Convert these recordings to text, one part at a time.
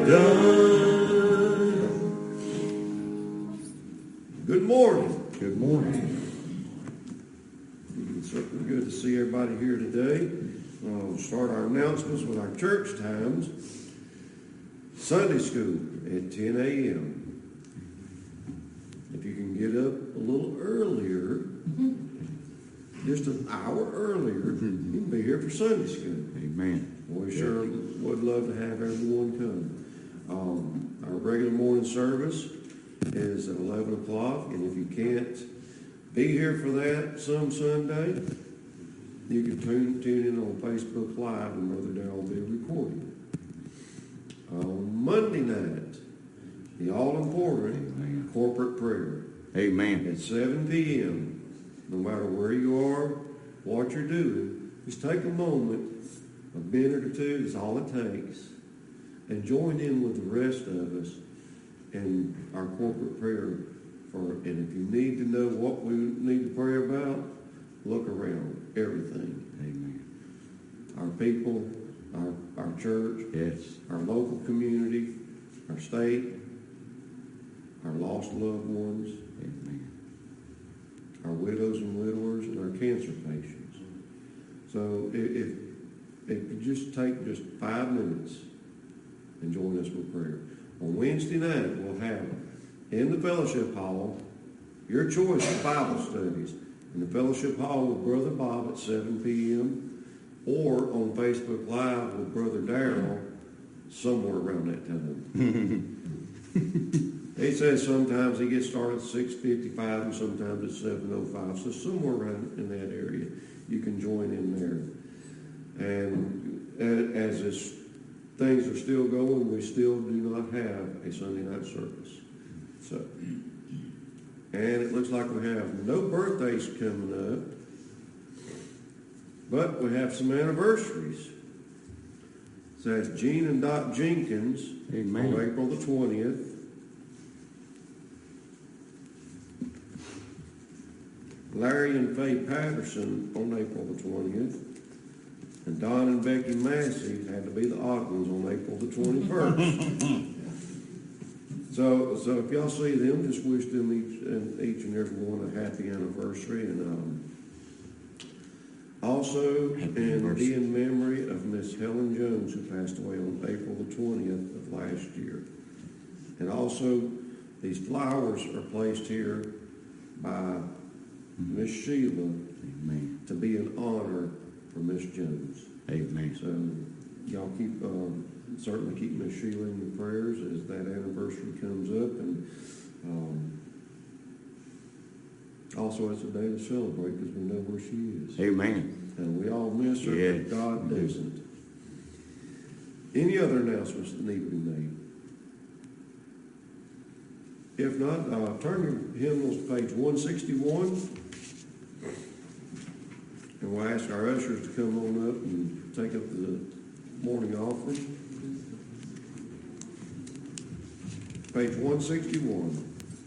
Good morning. Good morning. It's certainly good to see everybody here today. We'll start our announcements with our church times. Sunday school at 10 a.m. If you can get up a little earlier, just an hour earlier, you can be here for Sunday school. Amen. We sure would love to have everyone come. Our regular morning service is at 11 o'clock, and if you can't be here for that some Sunday, you can tune in on Facebook Live, and Brother Darrell will be recording. On Monday night, the all-important corporate prayer. Amen. At 7 p.m., no matter where you are, what you're doing, just take a moment, a minute or two, that's all it takes, and join in with the rest of us in our corporate prayer. And if you need to know what we need to pray about, look around. Everything. Amen. Our people, our church, Yes. our local community, our state, our lost loved ones, Amen. our widows and widowers, and our cancer patients. So if you just take just 5 minutes and join us with prayer. On Wednesday night, we'll have in the fellowship hall your choice of Bible studies in the fellowship hall with Brother Bob at 7 p.m. or on Facebook Live with Brother Darrell somewhere around that time. He says sometimes he gets started at 6:55 and sometimes at 7:05. So somewhere around in that area, you can join in there. And as things are still going, we still do not have a Sunday night service. So, and it looks like we have no birthdays coming up, but we have some anniversaries. So that's Gene and Dot Jenkins. Amen. On April the 20th. Larry and Faye Patterson on April the 20th. And Don and Becky Massey had to be the odd ones on April the 21st. So if y'all see them, just wish them each and every one a happy anniversary. And also in memory of Miss Helen Jones, who passed away on April the 20th of last year. And also, these flowers are placed here by Miss Sheila. Amen. To be an honor for Miss Jones. Amen. So y'all certainly keep Miss Sheila in your prayers as that anniversary comes up, and also it's a day to celebrate because we know where she is. Amen. And we all miss her, Yes. but God doesn't. Any other announcements that need to be made? If not, turn your hymnals to page 161. And we'll ask our ushers to come on up and take up the morning offering. Page 161.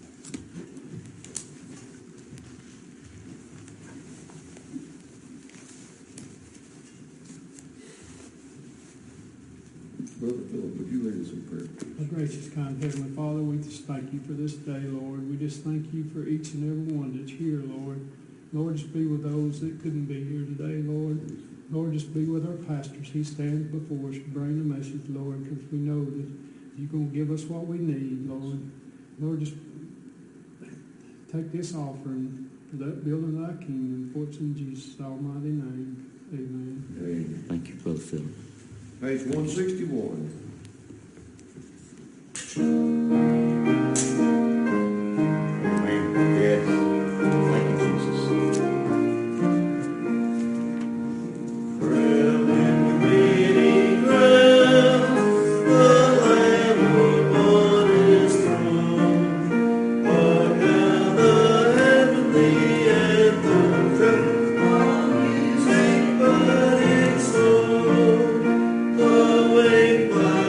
Brother Philip, would you lead us in prayer? Our gracious, kind Heavenly Father, we just thank you for this day, Lord. We just thank you for each and every one that's here, Lord. Lord, just be with those that couldn't be here today, Lord. Lord, just be with our pastors. He stands before us to bring the message, Lord, because we know that you're going to give us what we need, Lord. Lord, just take this offering for that building of thy kingdom, for it's in Jesus' almighty name. Amen. Amen. Thank you, Brother Philip. Page 161. Amen. Yes. Thank you, Jesus. Awake by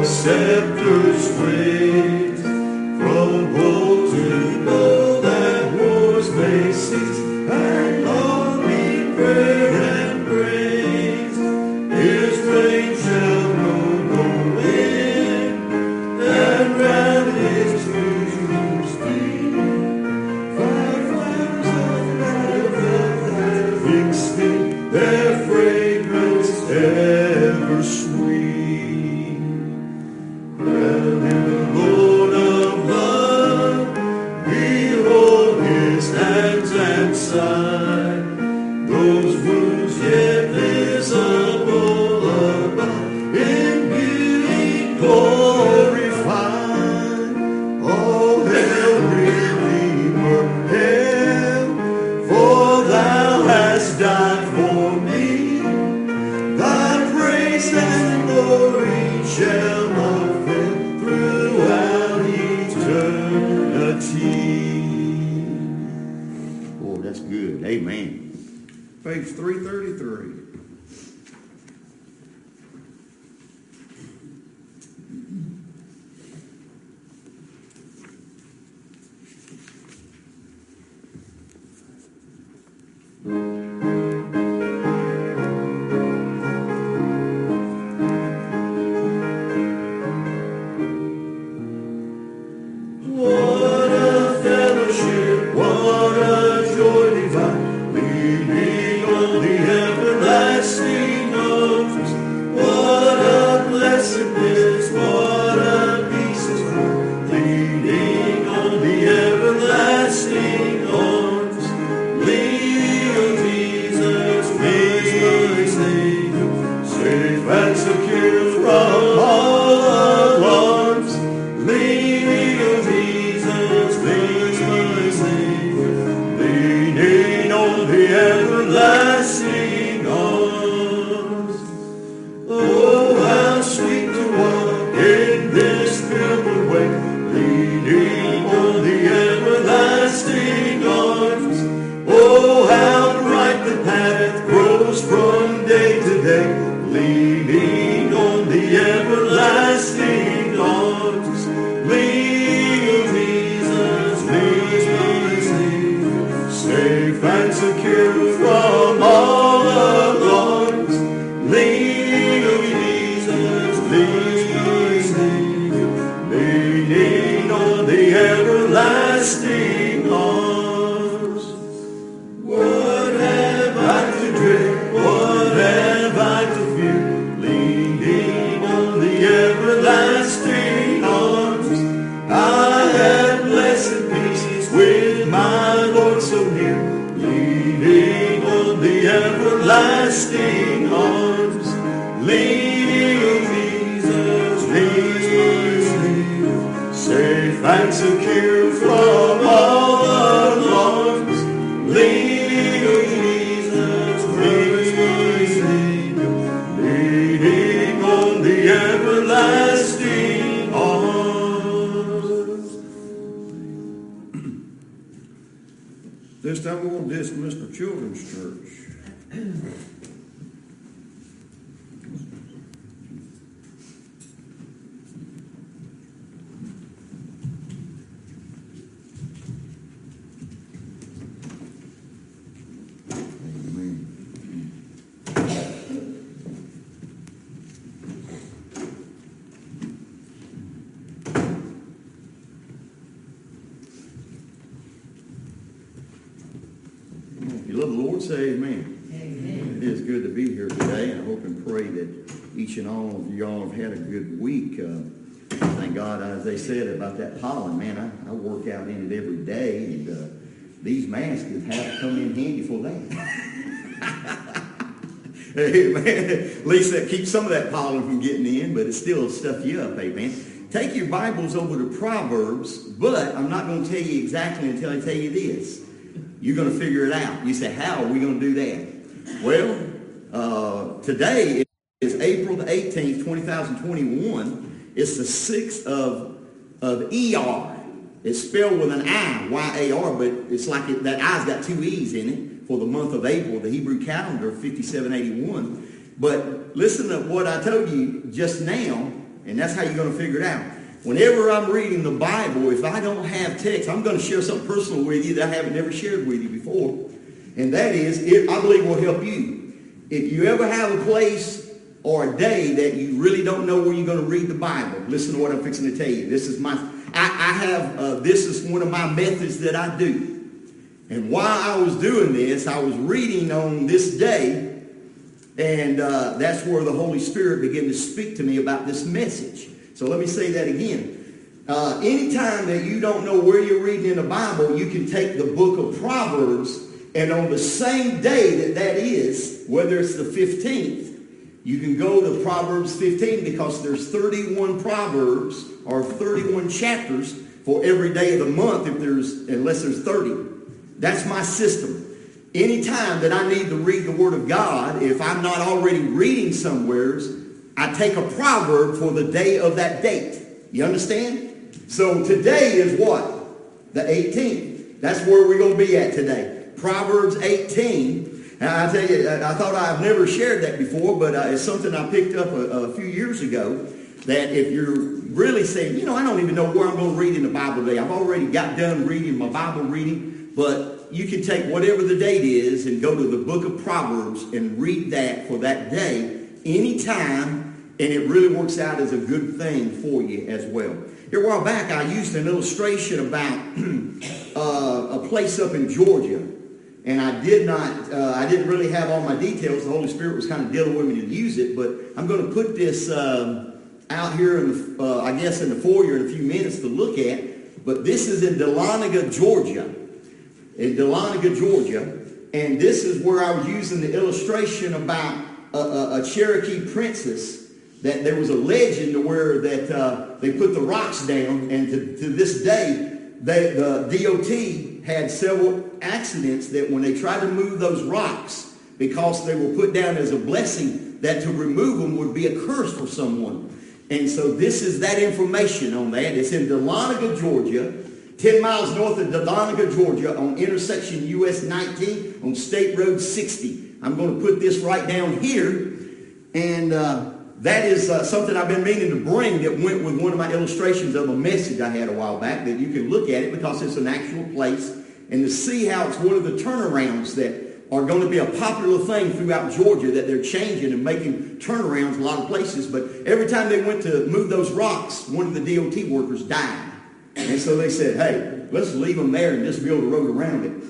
scepter sways, from pole to pole that wars may cease, and longing prayer and praise. His reign shall know no end, and round his kingdom steam, five flowers of heaven fixed in their fragrance ever sweet. Crowned in the Lord of love, behold his hands and side, those wounds yet visible above, in beauty glorified. All hail, Redeemer, hail, for thou hast died for me. Thy praise and glory shall not fail throughout eternity. Oh, that's good. Amen. Page 333. What a fellowship, what a joy divine, leaning on the everlasting arms. What a blessedness, what a peace is mine, leaning on the everlasting arms. Leaning on Jesus, my Savior, safe and secure from all alarms. Leaning on Jesus, my Savior, leaning on the everlasting arms. Oh, how sweet to walk in this pilgrim way, leaning on the everlasting arms. Oh, how bright the path grows from day to day, leaning on the everlasting arms. Leaning on Jesus, my Savior, safe and secure from all alarms. Leaning on Jesus, my Savior, leaning on the everlasting arms. What have I to dread? What have I to fear? Leaning on the everlasting arms. I have blessed peace with my Lord so near, leaning on the everlasting arms. Leaning on Jesus, my Savior, safe and secure from all alarms. Leaning on Jesus, my Savior, leaning on the everlasting arms. This time we're going to dismiss the children's church. If you love the Lord, say amen. Amen. It is good to be here today. I hope and pray that each and all of y'all have had a good week. Thank God, as they said about that pollen, man, I work out in it every day, and these masks have come in handy for that. Amen. At least that keeps some of that pollen from getting in, but it still stuff you up, amen. Take your Bibles over to Proverbs, but I'm not going to tell you exactly until I tell you this. You're going to figure it out. You say, how are we going to do that? Well, today is April the 18th, 2021. It's the 6th of ER. It's spelled with an I, Y-A-R, but it's like that I's got two E's in it for the month of April, the Hebrew calendar, 5781. But listen to what I told you just now, And that's how you're going to figure it out. Whenever I'm reading the Bible, if I don't have text, I'm going to share something personal with you that I haven't never shared with you before. And that is, I believe will help you. If you ever have a place or a day that you really don't know where you're going to read the Bible, listen to what I'm fixing to tell you. This is this is one of my methods that I do. And while I was doing this, I was reading on this day, and that's where the Holy Spirit began to speak to me about this message. So let me say that again. Anytime that you don't know where you're reading in the Bible, you can take the book of Proverbs, and on the same day that is, whether it's the 15th, you can go to Proverbs 15 because there's 31 Proverbs or 31 chapters for every day of the month unless there's 30. That's my system. Anytime that I need to read the Word of God, if I'm not already reading somewheres, I take a proverb for the day of that date. You understand? So today is what? The 18th. That's where we're going to be at today. Proverbs 18. And I tell you, I thought I've never shared that before, but it's something I picked up a few years ago, that if you're really saying, I don't even know where I'm going to read in the Bible today. I've already got done reading my Bible reading, but you can take whatever the date is and go to the book of Proverbs and read that for that day anytime, and it really works out as a good thing for you as well. Here a while back, I used an illustration about a place up in Georgia. And I didn't really have all my details. The Holy Spirit was kind of dealing with me to use it. But I'm going to put this out here, in the foyer in a few minutes to look at. But this is in Dahlonega, Georgia. In Dahlonega, Georgia. And this is where I was using the illustration about a Cherokee princess. That there was a legend where that they put the rocks down. And to this day, the DOT had several accidents that when they tried to move those rocks, because they were put down as a blessing, that to remove them would be a curse for someone. And so this is that information on that. It's in Dahlonega, Georgia, 10 miles north of Dahlonega, Georgia, on intersection US 19 on State Road 60. I'm going to put this right down here. And that is something I've been meaning to bring that went with one of my illustrations of a message I had a while back, that you can look at it because it's an actual place, and to see how it's one of the turnarounds that are going to be a popular thing throughout Georgia, that they're changing and making turnarounds in a lot of places. But every time they went to move those rocks, one of the DOT workers died. And so they said, hey, let's leave them there and just build a road around it.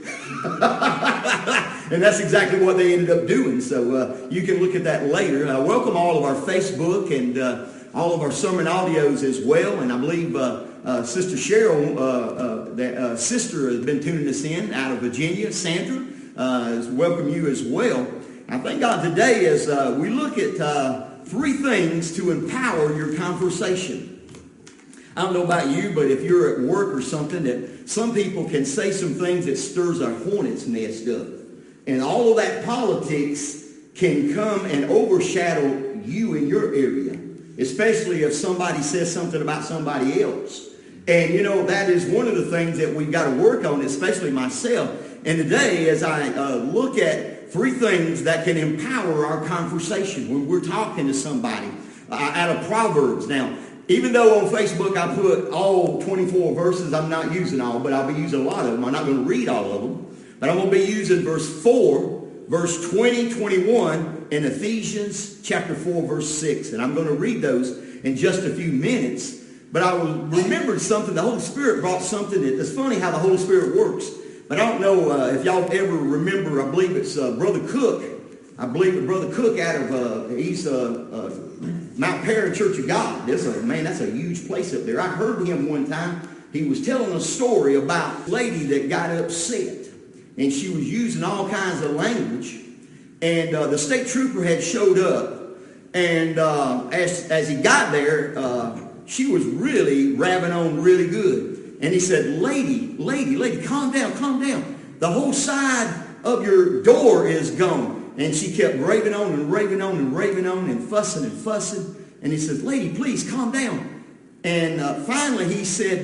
And that's exactly what they ended up doing. So you can look at that later. I welcome all of our Facebook and all of our sermon audios as well. And I believe Sister Cheryl, sister has been tuning us in out of Virginia. Sandra, welcome you as well. I thank God today as we look at 3 things to empower your conversation. I don't know about you, but if you're at work or something, that some people can say some things that stirs a hornet's nest up. And all of that politics can come and overshadow you in your area, especially if somebody says something about somebody else. And, that is one of the things that we've got to work on, especially myself. And today, as I look at 3 things that can empower our conversation when we're talking to somebody out of Proverbs. Now, even though on Facebook I put all 24 verses, I'm not using all, but I'll be using a lot of them. I'm not going to read all of them. But I'm going to be using verse 4, verse 20, 21, and Ephesians chapter 4, verse 6. And I'm going to read those in just a few minutes. But I remembered something. The Holy Spirit brought something. It's funny how the Holy Spirit works. But I don't know if y'all ever remember, I believe it's Brother Cook. I believe Brother Cook out of, he's Mount Perrin Church of God. That's a huge place up there. I heard him one time. He was telling a story about a lady that got upset. And she was using all kinds of language. And the state trooper had showed up. And as he got there, she was really rabbing on really good. And he said, lady, calm down. The whole side of your door is gone. And she kept raving on and fussing. And he said, lady, please calm down. And finally he said,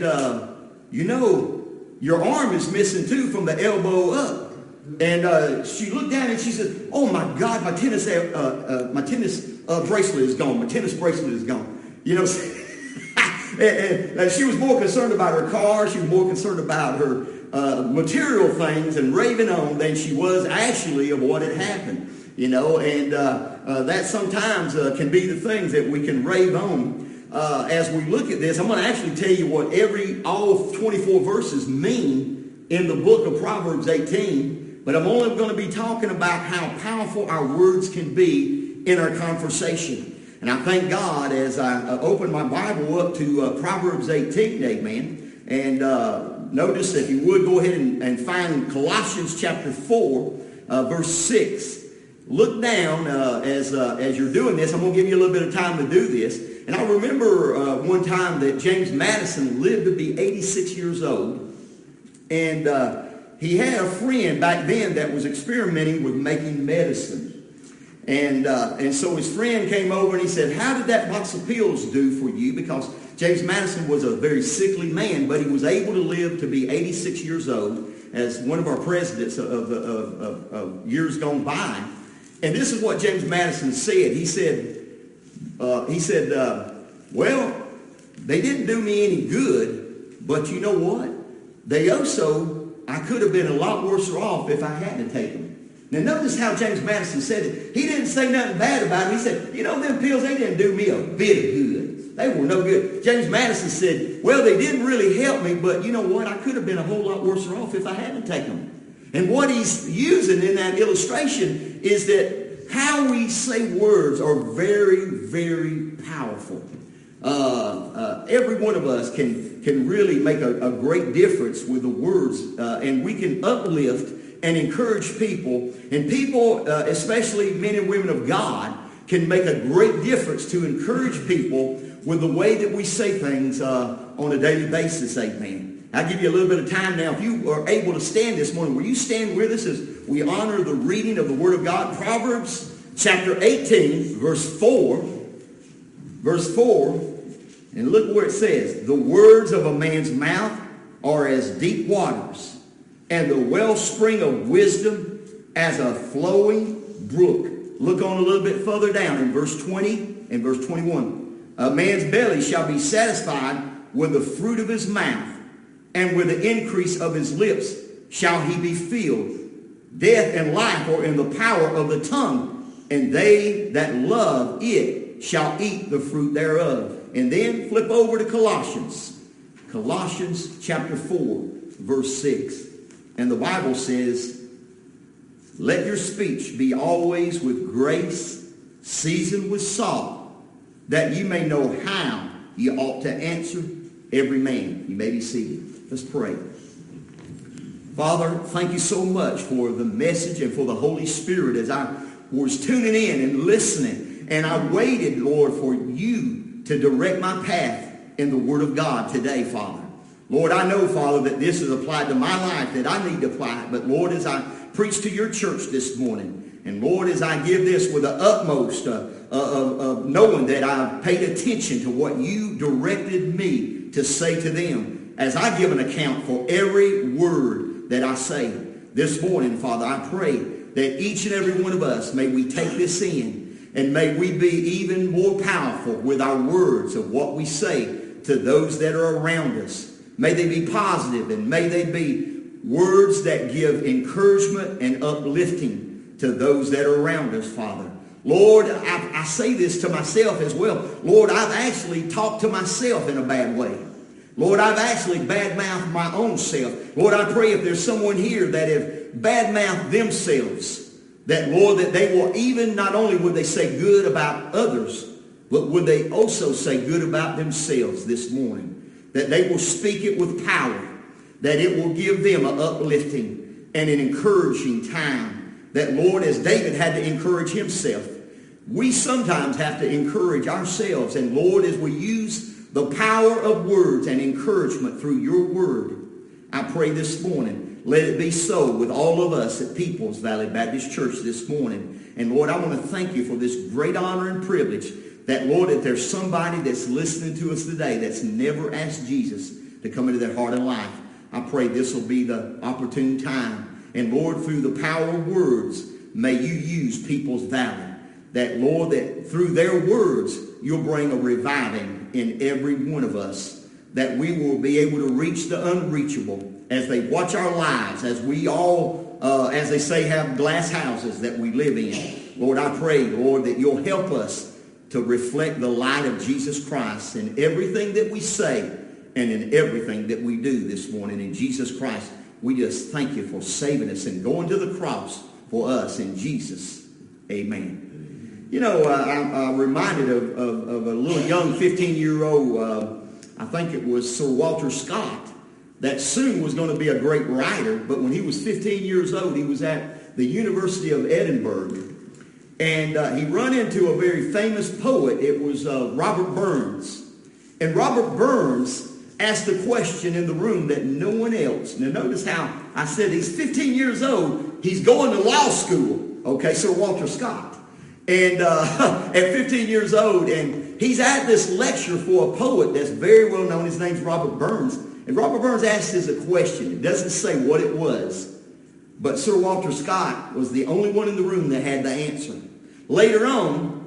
your arm is missing too from the elbow up. And she looked down and she said, oh my God, my tennis bracelet is gone. My tennis bracelet is gone. You know, and she was more concerned about her car. She was more concerned about her material things and raving on than she was actually of what had happened. You know, and that sometimes can be the things that we can rave on. As we look at this, I'm going to actually tell you what all 24 verses mean in the book of Proverbs 18. But I'm only going to be talking about how powerful our words can be in our conversation. And I thank God as I open my Bible up to Proverbs 18, amen. And notice, if you would, go ahead and find Colossians chapter 4, verse 6. Look down as you're doing this. I'm going to give you a little bit of time to do this. And I remember one time that James Madison lived to be 86 years old. And he had a friend back then that was experimenting with making medicine. And so his friend came over and he said, "How did that box of pills do for you?" Because James Madison was a very sickly man, but he was able to live to be 86 years old as one of our presidents of years gone by. And this is what James Madison said. He said, well, they didn't do me any good, but you know what? I could have been a lot worse off if I hadn't taken them. Now notice how James Madison said it. He didn't say nothing bad about it. He said, you know, them pills, they didn't do me a bit of good. They were no good. James Madison said, well, they didn't really help me, but you know what? I could have been a whole lot worse off if I hadn't taken them. And what he's using in that illustration is that how we say words are very, very powerful. Every one of us can really make a great difference with the words, and we can uplift and encourage people. And people, especially men and women of God, can make a great difference to encourage people with the way that we say things on a daily basis, amen. I'll give you a little bit of time now. If you are able to stand this morning, will you stand with us as we honor the reading of the Word of God? Proverbs chapter 18, verse 4. Verse 4, and look where it says, "The words of a man's mouth are as deep waters, and the wellspring of wisdom as a flowing brook." Look on a little bit further down in verse 20 and verse 21. "A man's belly shall be satisfied with the fruit of his mouth, and with the increase of his lips shall he be filled. Death and life are in the power of the tongue, and they that love it shall eat the fruit thereof." And then flip over to Colossians. Colossians chapter 4, verse 6. And the Bible says, "Let your speech be always with grace, seasoned with salt, that you may know how you ought to answer every man." You may be seated. Let's pray. Father, thank you so much for the message and for the Holy Spirit as I was tuning in and listening. And I waited, Lord, for you to direct my path in the Word of God today, Father. Lord, I know, Father, that this is applied to my life, that I need to apply it. But, Lord, as I preach to your church this morning, and, Lord, as I give this with the utmost of knowing that I paid attention to what you directed me to say to them, as I give an account for every word that I say this morning, Father, I pray that each and every one of us, may we take this in, and may we be even more powerful with our words of what we say to those that are around us. May they be positive, and may they be words that give encouragement and uplifting to those that are around us, Father. Lord, I say this to myself as well. Lord, I've actually talked to myself in a bad way. Lord, I've actually bad-mouthed my own self. Lord, I pray if there's someone here that have bad-mouthed themselves, that, Lord, that they will even, not only would they say good about others, but would they also say good about themselves this morning. That they will speak it with power. That it will give them an uplifting and an encouraging time. That, Lord, as David had to encourage himself, we sometimes have to encourage ourselves. And, Lord, as we use the power of words and encouragement through your word, I pray this morning, let it be so with all of us at Peoples Valley Baptist Church this morning. And, Lord, I want to thank you for this great honor and privilege that, Lord, if there's somebody that's listening to us today that's never asked Jesus to come into their heart and life, I pray this will be the opportune time. And, Lord, through the power of words, may you use Peoples Valley. That, Lord, that through their words, you'll bring a reviving in every one of us, that we will be able to reach the unreachable as they watch our lives, as we all, as they say, have glass houses that we live in. Lord, I pray, Lord, that you'll help us to reflect the light of Jesus Christ in everything that we say and in everything that we do this morning. In Jesus Christ, we just thank you for saving us and going to the cross for us. In Jesus, amen. You know, I'm reminded of a little young 15-year-old, I think it was Sir Walter Scott, that soon was going to be a great writer. But when he was 15 years old, he was at the University of Edinburgh. And he run into a very famous poet. It was Robert Burns. And Robert Burns asked a question in the room that no one else. Now notice how I said he's 15 years old. He's going to law school. Okay, Sir Walter Scott. And at 15 years old, and he's at this lecture for a poet that's very well known. His name's Robert Burns. And Robert Burns asked us a question. It doesn't say what it was. But Sir Walter Scott was the only one in the room that had the answer. Later on,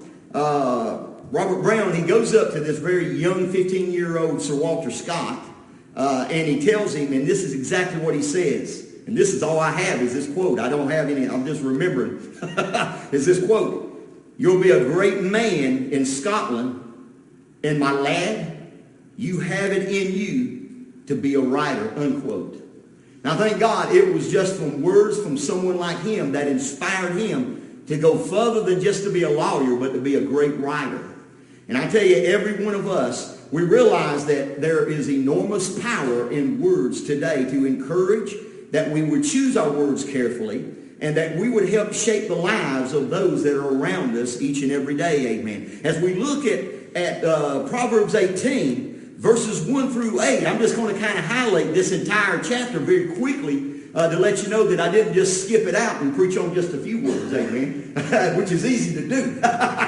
Robert Brown, he goes up to this very young 15-year-old Sir Walter Scott, and he tells him, and this is exactly what he says. And this is all I have is this quote. I don't have any, I'm just remembering. Is this quote. You'll be a great man in Scotland, and my lad, you have it in you to be a writer, unquote. Now, thank God it was just from words from someone like him that inspired him to go further than just to be a lawyer, but to be a great writer. And I tell you, every one of us, we realize that there is enormous power in words today to encourage that we would choose our words carefully and that we would help shape the lives of those that are around us each and every day. Amen. As we look at Proverbs 18, verses 1 through 8, I'm just going to kind of highlight this entire chapter very quickly to let you know that I didn't just skip it out and preach on just a few words, amen, which is easy to do.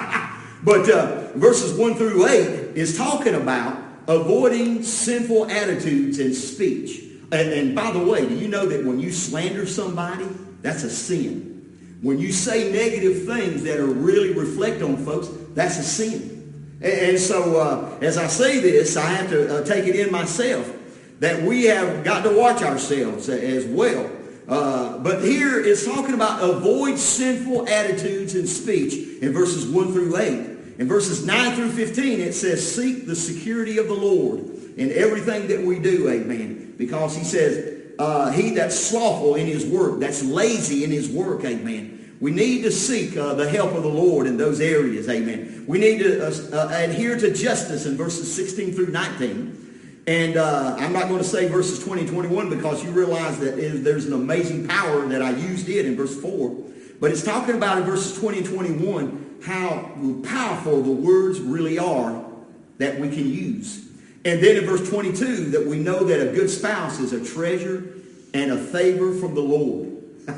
But verses 1 through 8 is talking about avoiding sinful attitudes and speech. And by the way, do you know that when you slander somebody, that's a sin? When you say negative things that are really reflect on folks, that's a sin. And so as I say this, I have to take it in myself that we have got to watch ourselves as well. But here it's talking about avoid sinful attitudes and speech in verses 1 through 8. In verses 9 through 15, it says, seek the security of the Lord in everything that we do, amen. Because he says, he that's slothful in his work, that's lazy in his work, amen. We need to seek the help of the Lord in those areas, amen. We need to adhere to justice in verses 16 through 19. And I'm not going to say verses 20 and 21 because you realize that there's an amazing power that I used it in verse 4. But it's talking about in verses 20 and 21 how powerful the words really are that we can use. And then in verse 22 that we know that a good spouse is a treasure and a favor from the Lord.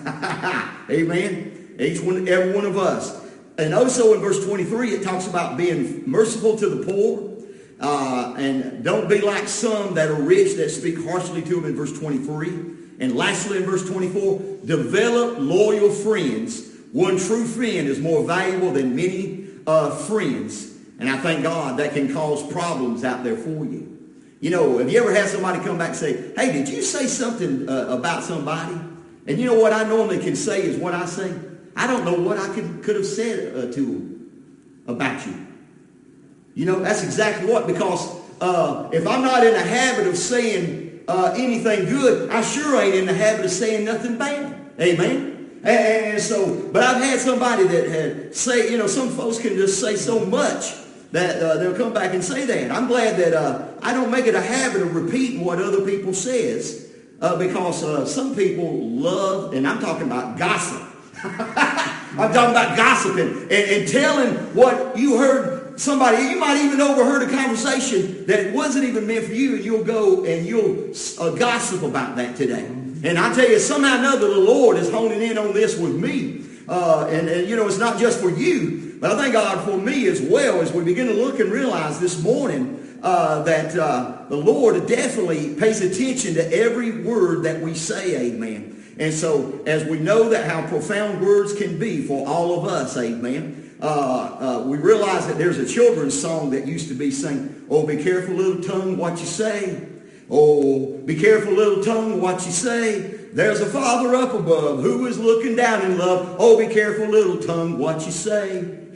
Amen. Every one of us. And also in verse 23 it talks about being merciful to the poor. And don't be like some that are rich that speak harshly to them in verse 23. And lastly in verse 24, develop loyal friends. One true friend is more valuable than many friends. And I thank God that can cause problems out there for you. You know, have you ever had somebody come back and say, hey, did you say something about somebody? And you know what I normally can say is what I say. I don't know what I could have said to them about you. You know, that's exactly what, because if I'm not in the habit of saying anything good, I sure ain't in the habit of saying nothing bad. Amen. And so, but I've had somebody that had say, you know, some folks can just say so much that they'll come back and say that. I'm glad that I don't make it a habit of repeating what other people says because some people love, and I'm talking about gossip. I'm talking about gossiping and telling what you heard somebody. You might even overheard a conversation that wasn't even meant for you, and you'll go and you'll gossip about that today. And I tell you, somehow or another, the Lord is honing in on this with me. And you know, it's not just for you, but I thank God for me as well as we begin to look and realize this morning that the Lord definitely pays attention to every word that we say, amen. And so as we know that how profound words can be for all of us, amen, we realize that there's a children's song that used to be sung, oh, be careful, little tongue, what you say. Oh, be careful, little tongue, what you say. There's a Father up above who is looking down in love. Oh, be careful, little tongue, what you say.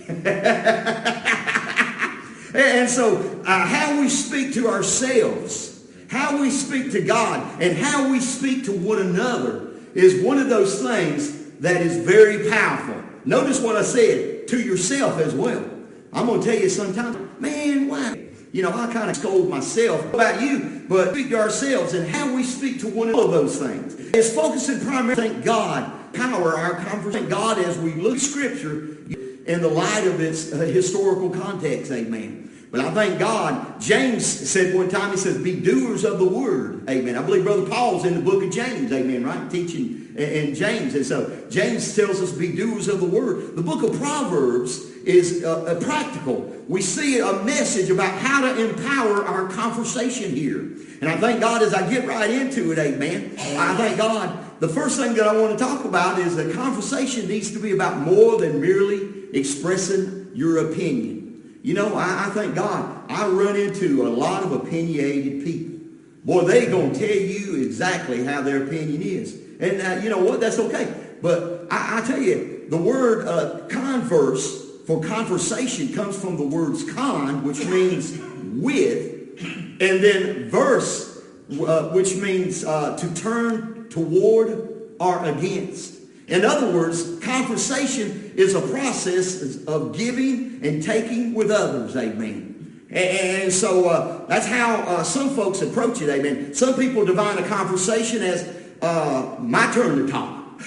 And so how we speak to ourselves, how we speak to God, and how we speak to one another is one of those things that is very powerful. Notice what I said, to yourself as well. I'm going to tell you sometimes, man, why? You know, I kind of scold myself about you, but speak to ourselves and how we speak to one another, those things. It's focusing primarily, thank God, power our conversation. Thank God as we look at Scripture in the light of its historical context, amen. But I thank God, James said one time, he says, be doers of the word, amen. I believe Brother Paul's in the book of James, amen, right? Teaching in James. And so James tells us be doers of the word. The book of Proverbs is practical. We see a message about how to empower our conversation here. And I thank God as I get right into it, amen. I thank God. The first thing that I want to talk about is that conversation needs to be about more than merely expressing your opinion. You know, I thank God, I run into a lot of opinionated people. Boy, they're going to tell you exactly how their opinion is. And you know what? That's okay. But I tell you, the word converse for conversation comes from the words con, which means with, and then verse, which means to turn toward or against. In other words, conversation is a process of giving and taking with others, amen. And so that's how some folks approach it, amen. Some people define a conversation as my turn to talk.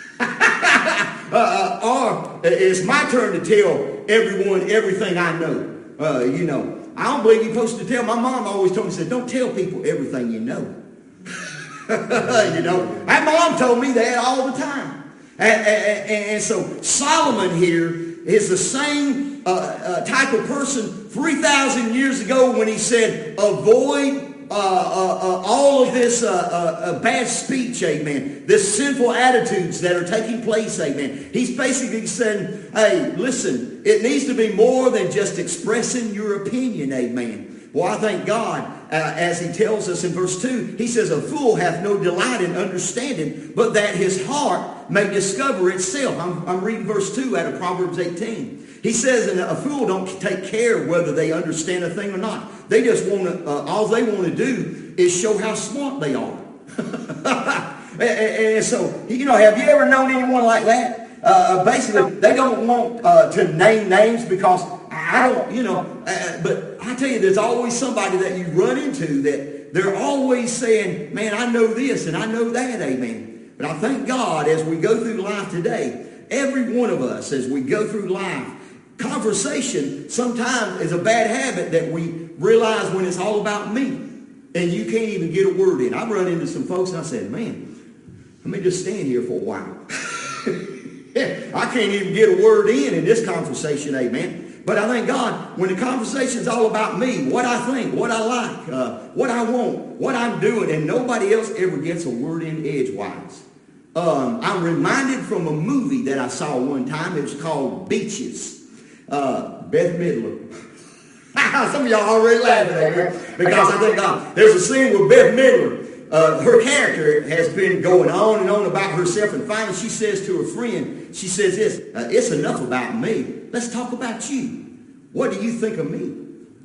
Or it's my turn to tell everyone everything I know. You know, I don't believe you're supposed to tell. My mom always told me, said, don't tell people everything you know. You know, my mom told me that all the time. And so Solomon here is the same type of person 3,000 years ago when he said, avoid all of this bad speech, amen. This sinful attitudes that are taking place, amen. He's basically saying, hey, listen, it needs to be more than just expressing your opinion, amen. Well, I thank God, as he tells us in verse 2, he says, a fool hath no delight in understanding, but that his heart may discover itself. I'm reading verse 2 out of Proverbs 18. He says, and a fool don't take care whether they understand a thing or not. They just want to, all they want to do is show how smart they are. and so, you know, have you ever known anyone like that? Basically, they don't want to name names because I don't, you know, but I tell you, there's always somebody that you run into that they're always saying, man, I know this and I know that, amen. But I thank God as we go through life today, every one of us, as we go through life, conversation sometimes is a bad habit that we realize when it's all about me. And you can't even get a word in. I've run into some folks and I said, man, let me just stand here for a while. I can't even get a word in this conversation, amen. But I thank God, when the conversation's all about me, what I think, what I like, what I want, what I'm doing, and nobody else ever gets a word in edgewise. I'm reminded from a movie that I saw one time. It was called Beaches. Beth Midler. Some of y'all already laughing at me because I think there's a scene where Beth Midler, her character has been going on and on about herself, and finally she says to her friend, she says this, it's enough about me. Let's talk about you. What do you think of me?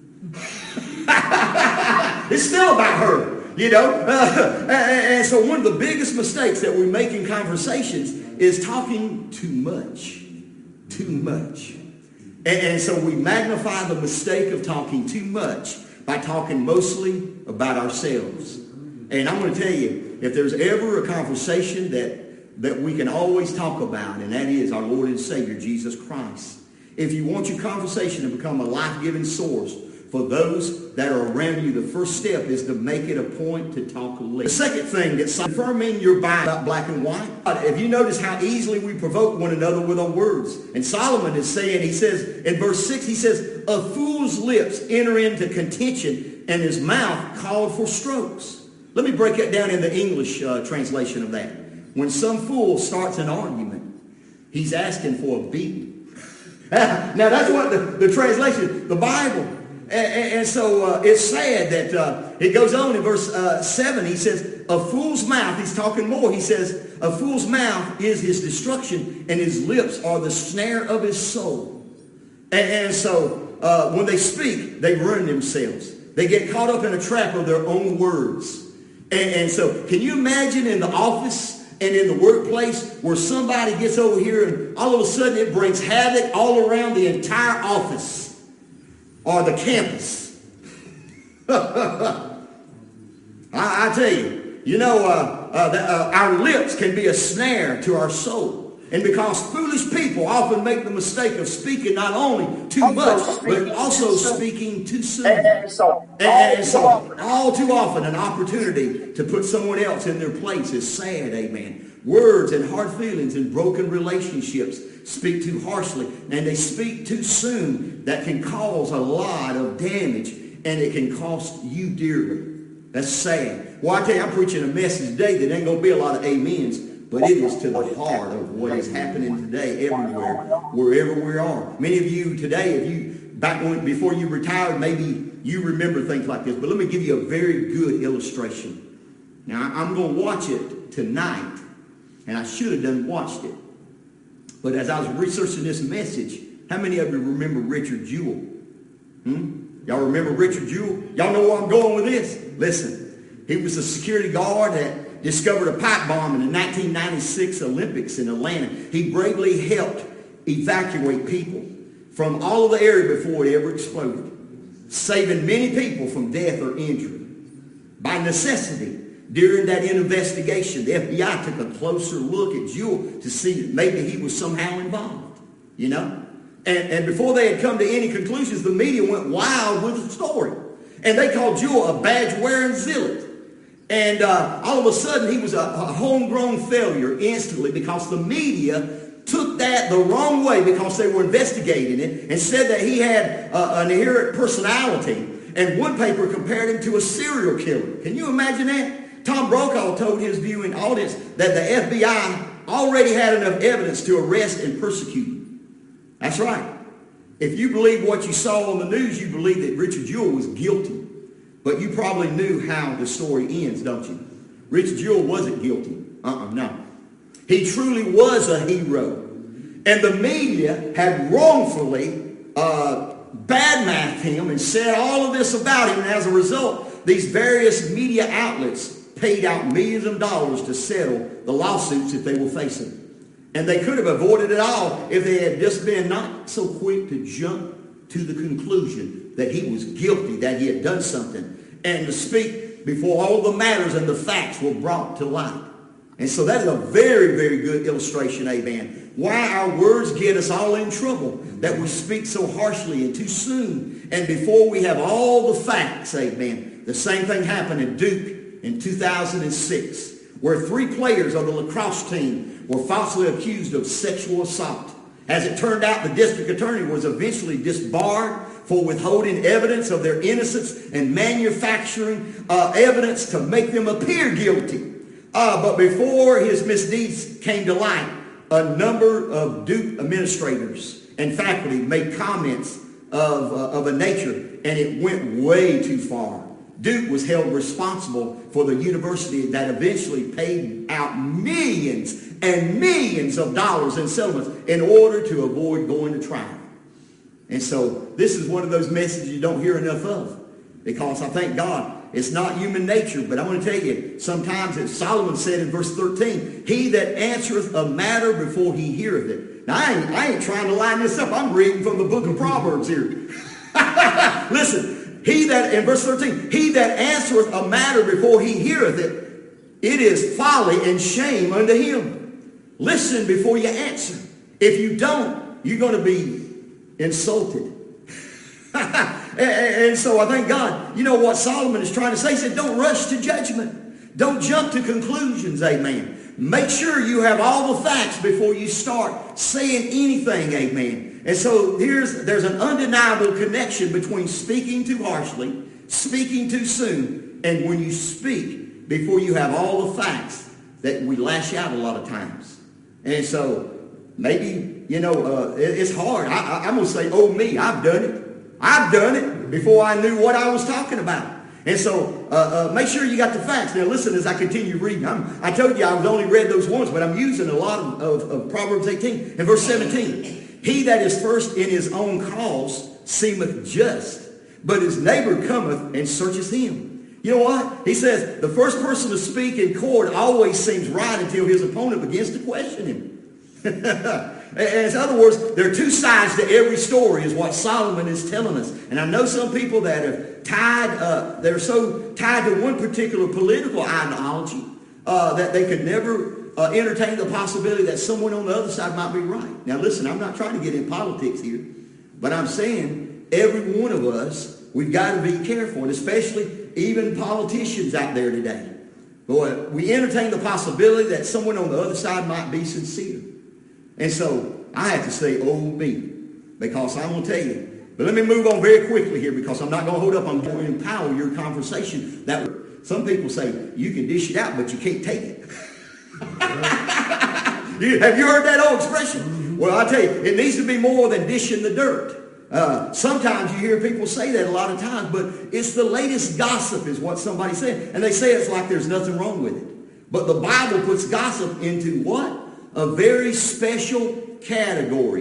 It's still about her, you know. And so one of the biggest mistakes that we make in conversations is talking too much. Too much. And so we magnify the mistake of talking too much by talking mostly about ourselves. And I'm going to tell you, if there's ever a conversation that we can always talk about, and that is our Lord and Savior, Jesus Christ. If you want your conversation to become a life-giving source for those that are around you, the first step is to make it a point to talk less. The second thing that's confirming your Bible about black and white. If you notice how easily we provoke one another with our words. And Solomon is saying, he says in verse 6, he says, a fool's lips enter into contention and his mouth called for strokes. Let me break it down in the English translation of that. When some fool starts an argument, he's asking for a beating. Now that's what the translation, the Bible. And so it's sad that it goes on in verse 7. He says, a fool's mouth, he's talking more. He says, a fool's mouth is his destruction, and his lips are the snare of his soul. And so when they speak, they ruin themselves. They get caught up in a trap of their own words. And so can you imagine in the office and in the workplace where somebody gets over here and all of a sudden it brings havoc all around the entire office or the campus? I tell you, our lips can be a snare to our soul. And because foolish people often make the mistake of speaking not only too much, but also speaking too soon. And so all too often an opportunity to put someone else in their place is sad, amen. Words and hard feelings and broken relationships speak too harshly, and they speak too soon. That can cause a lot of damage, and it can cost you dearly. That's sad. Well, I tell you, I'm preaching a message today that ain't going to be a lot of amens, but it is to the heart of what is happening today everywhere, wherever we are. Many of you today, before you retired, maybe you remember things like this. But let me give you a very good illustration. Now, I'm going to watch it tonight, and I should have watched it. But as I was researching this message, how many of you remember Richard Jewell? Y'all remember Richard Jewell? Y'all know where I'm going with this? Listen, he was a security guard that discovered a pipe bomb in the 1996 Olympics in Atlanta. He bravely helped evacuate people from all of the area before it ever exploded, saving many people from death or injury. By necessity, during that investigation, the FBI took a closer look at Jewell to see that maybe he was somehow involved, And before they had come to any conclusions, the media went wild with the story. And they called Jewell a badge-wearing zealot. And all of a sudden, he was a homegrown failure instantly because the media took that the wrong way because they were investigating it and said that he had an inherent personality. And one paper compared him to a serial killer. Can you imagine that? Tom Brokaw told his viewing audience that the FBI already had enough evidence to arrest and persecute him. That's right. If you believe what you saw on the news, you believe that Richard Jewell was guilty. But you probably knew how the story ends, don't you? Richard Jewell wasn't guilty. No. He truly was a hero. And the media had wrongfully badmouthed him and said all of this about him. And as a result, these various media outlets paid out millions of dollars to settle the lawsuits that they were facing. And they could have avoided it all if they had just been not so quick to jump to the conclusion that he was guilty, that he had done something, and to speak before all the matters and the facts were brought to light. And so that is a very, very good illustration, amen, why our words get us all in trouble, that we speak so harshly and too soon, and before we have all the facts, amen. The same thing happened in Duke in 2006, where 3 players of the lacrosse team were falsely accused of sexual assault. As it turned out, the district attorney was eventually disbarred for withholding evidence of their innocence and manufacturing evidence to make them appear guilty. But before his misdeeds came to light, a number of Duke administrators and faculty made comments of a nature, and it went way too far. Duke was held responsible for the university that eventually paid out millions and millions of dollars in settlements in order to avoid going to trial. And so this is one of those messages you don't hear enough of, because I thank God it's not human nature. But I want to tell you, sometimes as Solomon said in verse 13, he that answereth a matter before he heareth it. Now I ain't trying to line this up. I'm reading from the book of Proverbs here. Listen, in verse 13, he that answereth a matter before he heareth it, it is folly and shame unto him. Listen before you answer. If you don't, you're going to be insulted. And so I thank God. You know what Solomon is trying to say? He said, don't rush to judgment. Don't jump to conclusions, amen. Make sure you have all the facts before you start saying anything, amen. And so there's an undeniable connection between speaking too harshly, speaking too soon, and when you speak before you have all the facts, that we lash out a lot of times. And so maybe It's hard. I'm going to say, oh me, I've done it. I've done it before I knew what I was talking about. And so make sure you got the facts. Now listen as I continue reading. I told you I was only read those once, but I'm using a lot of Proverbs 18 and verse 17. He that is first in his own cause seemeth just, but his neighbor cometh and searcheth him. You know what? He says the first person to speak in court always seems right until his opponent begins to question him. In other words, there are two sides to every story is what Solomon is telling us. And I know some people that they're so tied to one particular political ideology that they could never entertain the possibility that someone on the other side might be right. Now listen, I'm not trying to get in politics here, but I'm saying every one of us, we've got to be careful, and especially even politicians out there today. Boy, we entertain the possibility that someone on the other side might be sincere. And so I have to say, oh me, because I'm going to tell you. But let me move on very quickly here because I'm not going to hold up. I'm going to empower your conversation. Some people say, you can dish it out, but you can't take it. Have you heard that old expression? Well, I tell you, it needs to be more than dishing the dirt. Sometimes you hear people say that a lot of times, but it's the latest gossip is what somebody said. And they say it's like there's nothing wrong with it. But the Bible puts gossip into what? A very special category.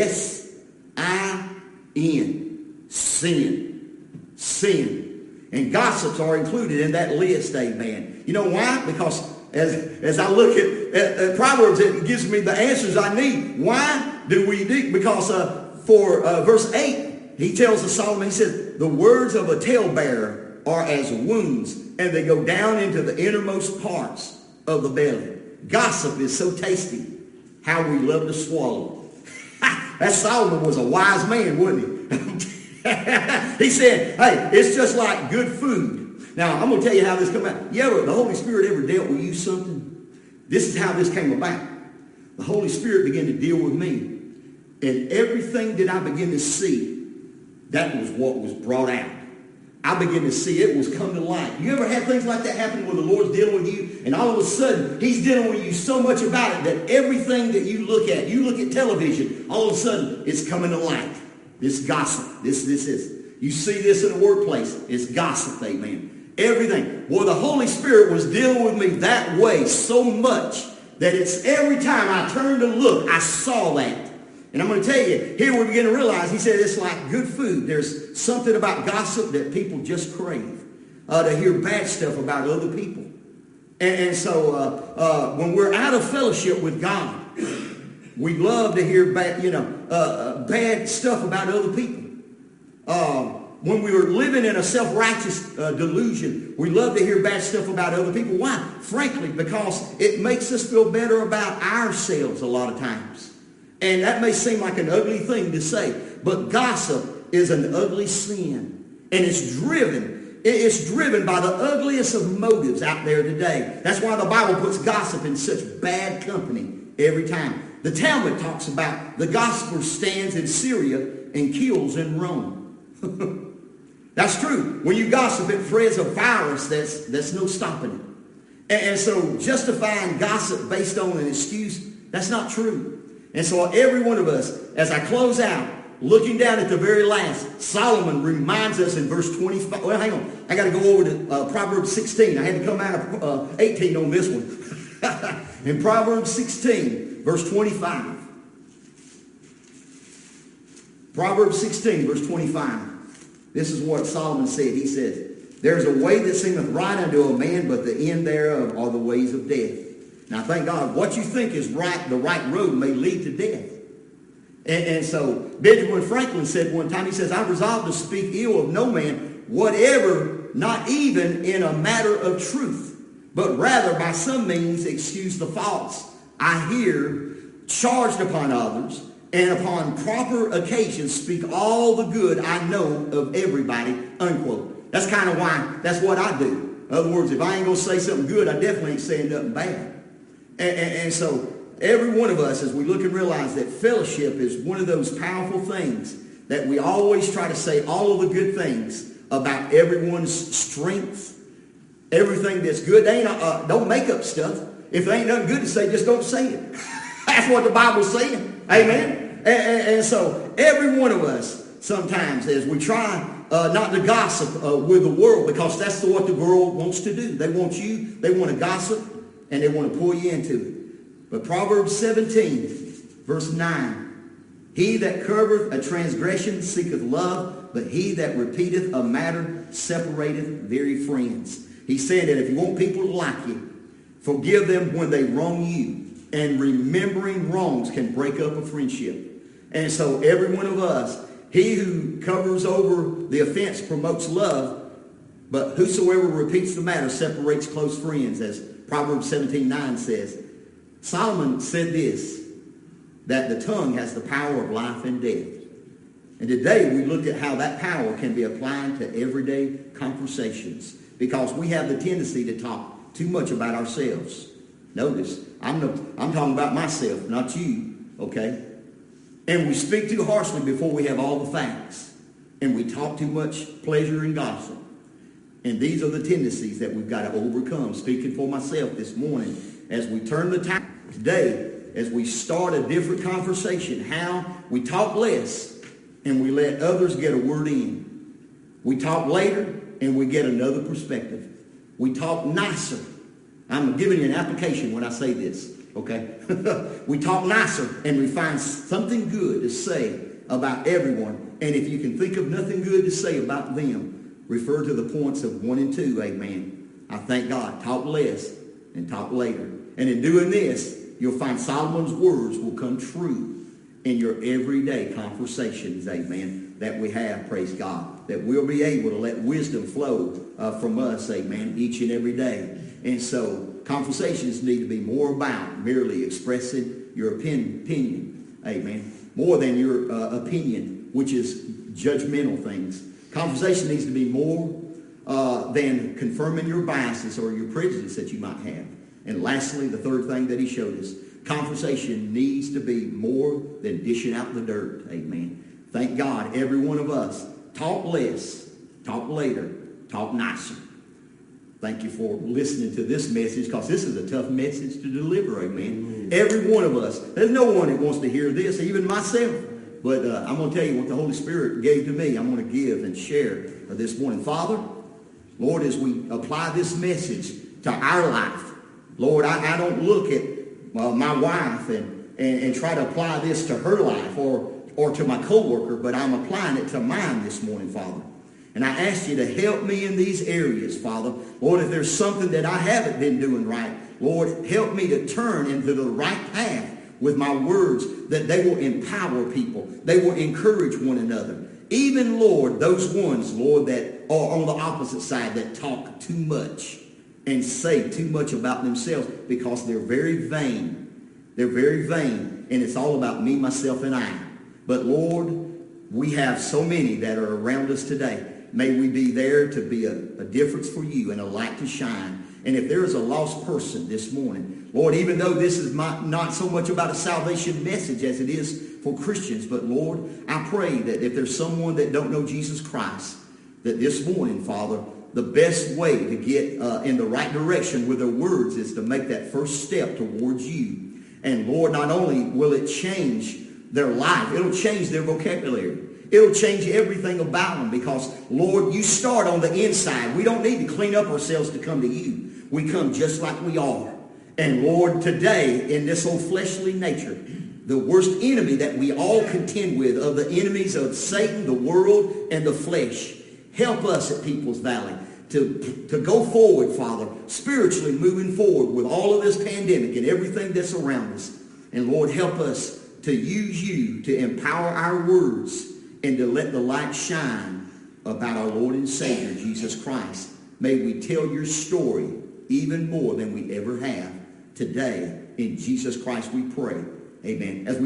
S-I-N. Sin. Sin. And gossips are included in that list, amen. You know why? Because as I look at Proverbs, it gives me the answers I need. Why do we do? Because for verse 8, he tells us, Solomon, he says, the words of a talebearer are as wounds, and they go down into the innermost parts of the belly. Gossip is so tasty, how we love to swallow. That Solomon was a wise man, wasn't he? He said, hey, it's just like good food. Now, I'm going to tell you how this came out. The Holy Spirit ever dealt with you something? This is how this came about. The Holy Spirit began to deal with me. And everything that I began to see, that was what was brought out. I began to see it was come to light. You ever had things like that happen where the Lord's dealing with you and all of a sudden he's dealing with you so much about it that everything that you look at television, all of a sudden it's coming to light. This gossip, this is. You see this in the workplace. It's gossip, amen. Everything. Well, the Holy Spirit was dealing with me that way so much that it's every time I turned to look, I saw that. And I'm going to tell you, here we begin to realize, he said it's like good food. There's something about gossip that people just crave, to hear bad stuff about other people. And so when we're out of fellowship with God, we love to hear bad stuff about other people. When we were living in a self-righteous delusion, we love to hear bad stuff about other people. Why? Frankly, because it makes us feel better about ourselves a lot of times. And that may seem like an ugly thing to say, but gossip is an ugly sin. And it's driven by the ugliest of motives out there today. That's why the Bible puts gossip in such bad company every time. The Talmud talks about the gossiper stands in Syria and kills in Rome. That's true. When you gossip, it spreads a virus that's no stopping it. And so justifying gossip based on an excuse, that's not true. And so every one of us, as I close out, looking down at the very last, Solomon reminds us in verse 25. Well, hang on. I got to go over to Proverbs 16. I had to come out of 18 on this one. In Proverbs 16, verse 25. Proverbs 16, verse 25. This is what Solomon said. He says, there's a way that seemeth right unto a man, but the end thereof are the ways of death. Now, thank God, what you think is right, the right road may lead to death. And so Benjamin Franklin said one time, he says, I resolved to speak ill of no man, whatever, not even in a matter of truth, but rather by some means excuse the faults I hear charged upon others, and upon proper occasions speak all the good I know of everybody, unquote. That's kind of why, that's what I do. In other words, if I ain't going to say something good, I definitely ain't saying nothing bad. And so every one of us, as we look and realize that fellowship is one of those powerful things that we always try to say all of the good things about everyone's strength, everything that's good. They ain't, don't make up stuff. If there ain't nothing good to say, just don't say it. That's what the Bible's saying. Amen? And so every one of us, sometimes as we try not to gossip with the world, because that's what the world wants to do. They want to gossip, and they want to pull you into it. But Proverbs 17, verse 9, he that covereth a transgression seeketh love, but he that repeateth a matter separateth very friends. He said that if you want people to like you, forgive them when they wrong you. And remembering wrongs can break up a friendship. And so every one of us, he who covers over the offense promotes love, but whosoever repeats the matter separates close friends, as Proverbs 17:9 says. Solomon said this, that the tongue has the power of life and death. And today we looked at how that power can be applied to everyday conversations, because we have the tendency to talk too much about ourselves. Notice, I'm talking about myself, not you, okay? And we speak too harshly before we have all the facts. And we talk too much pleasure and gossip. And these are the tendencies that we've got to overcome. Speaking for myself this morning, as we turn the tide today, as we start a different conversation, how we talk less and we let others get a word in. We talk later and we get another perspective. We talk nicer. I'm giving you an application when I say this, okay? We talk nicer and we find something good to say about everyone. And if you can think of nothing good to say about them, refer to the points of 1 and 2, amen. I thank God. Talk less and talk later. And in doing this, you'll find Solomon's words will come true in your everyday conversations, amen, that we have, praise God. That we'll be able to let wisdom flow from us, amen, each and every day. And so conversations need to be more about merely expressing your opinion, amen, more than your opinion, which is judgmental things. Conversation needs to be more than confirming your biases or your prejudice that you might have. And lastly, the third thing that he showed us, conversation needs to be more than dishing out the dirt, amen. Thank God, every one of us, talk less, talk later, talk nicer. Thank you for listening to this message, because this is a tough message to deliver, amen. Every one of us, there's no one that wants to hear this, even myself. But I'm going to tell you what the Holy Spirit gave to me. I'm going to give and share this morning. Father, Lord, as we apply this message to our life, Lord, I don't look at my wife and try to apply this to her life or to my coworker, but I'm applying it to mine this morning, Father. And I ask you to help me in these areas, Father. Lord, if there's something that I haven't been doing right, Lord, help me to turn into the right path with my words, that they will empower people. They will encourage one another. Even, Lord, those ones, Lord, that are on the opposite side, that talk too much and say too much about themselves, because they're very vain. They're very vain, and it's all about me, myself, and I. But, Lord, we have so many that are around us today. May we be there to be a difference for you and a light to shine. And if there is a lost person this morning, Lord, even though this is not so much about a salvation message as it is for Christians, but Lord, I pray that if there's someone that don't know Jesus Christ, that this morning, Father, the best way to get in the right direction with their words is to make that first step towards you. And Lord, not only will it change their life, it'll change their vocabulary. It'll change everything about them, because, Lord, you start on the inside. We don't need to clean up ourselves to come to you. We come just like we are. And, Lord, today, in this old fleshly nature, the worst enemy that we all contend with, of the enemies of Satan, the world, and the flesh, help us at People's Valley to go forward, Father, spiritually moving forward with all of this pandemic and everything that's around us. And, Lord, help us to use you to empower our words and to let the light shine about our Lord and Savior, Jesus Christ. May we tell your story even more than we ever have today. In Jesus Christ we pray. Amen. As we